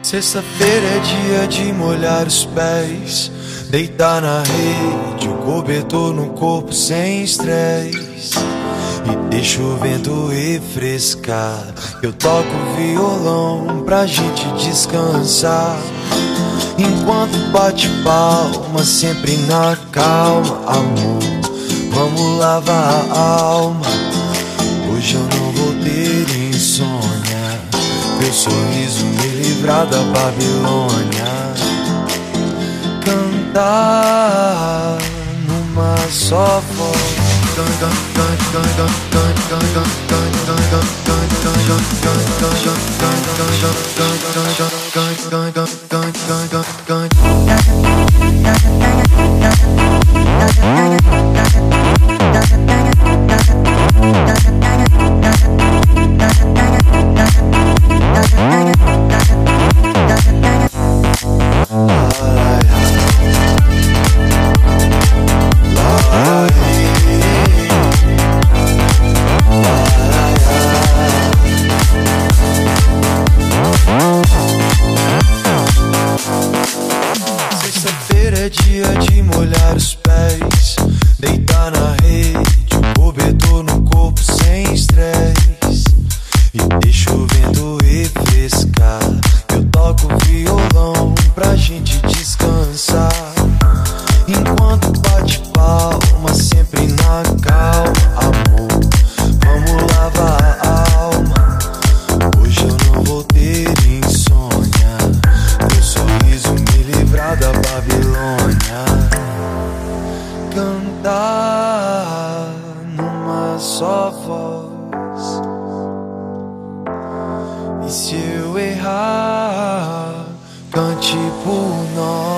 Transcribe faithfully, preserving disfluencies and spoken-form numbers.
Sexta-feira é dia de molhar os pés, deitar na rede, o cobertor no corpo sem estresse, e deixa o vento refrescar. Eu toco violão pra gente descansar, enquanto bate palma, sempre na calma. Amor, vamos lavar a alma. Hoje eu não vou ter insônia, meu sorriso me livrar da Babilônia. Cantar numa só voz, é dia de molhar os pés, deitar na rede, o cobertor no corpo sem estresse, e deixa o vento refrescar. Eu toco violão pra gente descansar, enquanto bate palma, sempre na calma. Amor, vamos lavar a alma. Hoje eu não vou ter insônia, meu sorriso me livrar da Babilônia. Cantar numa só voz, e se eu errar, cante por nós.